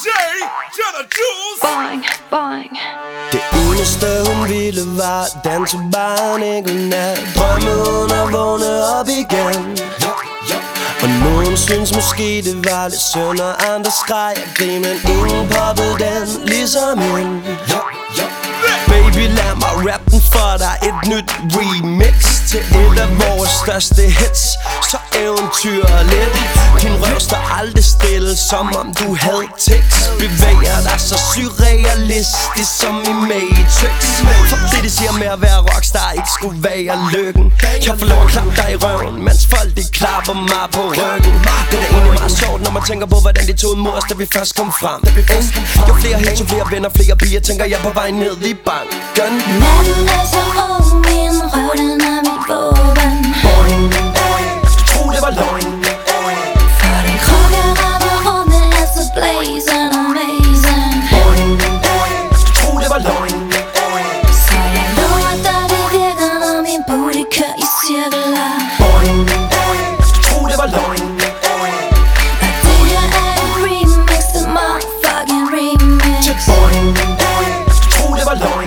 Boing, boing. Det eneste hun ville var danse bare en enkelt nat. Drømme hun at vågne op igen. Og nogen synes måske det var lidt synd, og andre skreg og grin, men ingen poppede den ligesom hende. Baby, lad mig rappe den for dig. Et nyt remix til et af vores største hits. Så eventyrligt. Din røv står aldrig stille, som om du havde tics. Bevæger dig så surrealistisk som i Matrix. For det de siger med at være rockstar ikke skulle være lykken. Jeg får lov at klappe dig i røven, mens folk de klapper mig på ryggen. Det er egentlig meget sjovt, når man tænker på hvordan de tog imod os, da vi først kom frem. Jo flere hits, jo flere venner, flere piger, tænker jeg på vej ned i banken. Natten er så ung, min røv den er mit våben. Du troede det var løgn. For den krop jeg rammer rummet er så blazing amazing. Du troede det var løgn. Så jeg lover dig det virker, når min booty kører i cirkler. Du troede det var løgn. Og det her er et remix, et motherfucking remix. Du troede det var løgn.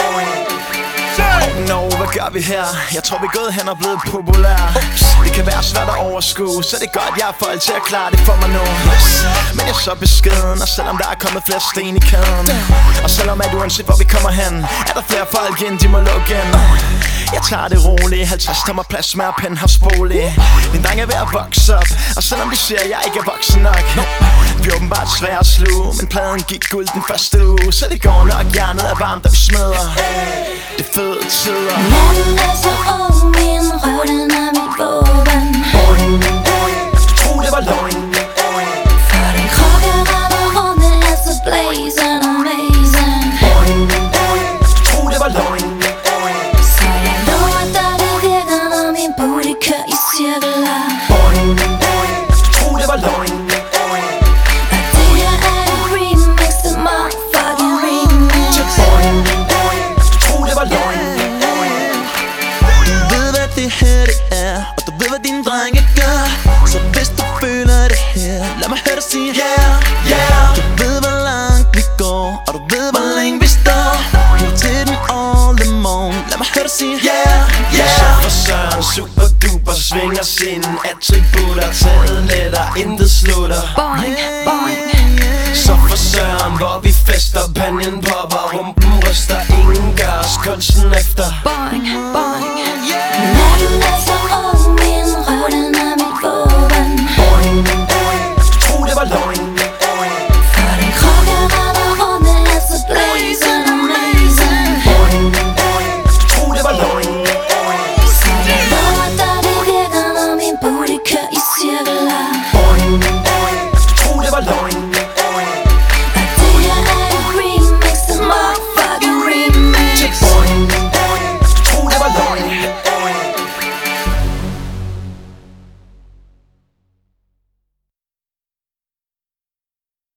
Hvad gør vi her? Jeg tror vi er gået hen og blevet populære. Det kan være svært at overskue, så det er godt jeg er folk til at klare det for mig nu. Men jeg er så beskeden, og selvom der er kommet flere sten i kæden, og selvom at uanset hvor vi kommer hen, er der flere folk ind, de må lukke ind. Jeg tager det roligt, 50 tommer plads med penthouse-bolig. Min dreng er ved at vokse op, og selvom de siger at jeg ikke er voksen nok, vi er åbenbart svære at sluge, men pladen gik guld den første uge. Så det går nok, hjernet er varmt og vi smadrer. Det er fede tider. Natten er så ung, min røv den er mit våben. Du troede det var løgn. For den krop jeg rammer rummet er så blazing amazing. Du troede det var løgn. Så jeg lover dig det virker, når min booty kører i cirkler. Du troede det var løgn. Og det her er et remix, et motherfucking remix. Du troede det var løgn. Du ved hvad det her det er, og du ved hvad dine drenge gør. Så hvis du føler det her, lad mig høre dig sige yeah. Du ved hvor langt vi går, og du ved hvor længe vi står. Helt til den all the morgen, lad mig høre dig sige yeah. Så for Søren super duper svinger sine attributter. Taget letter, intet slutter. Boing, boing. Så for Søren, hvor vi fester, panjen popper, rumpen ryster. Ingen gør os kunsten efter. Boing, boing.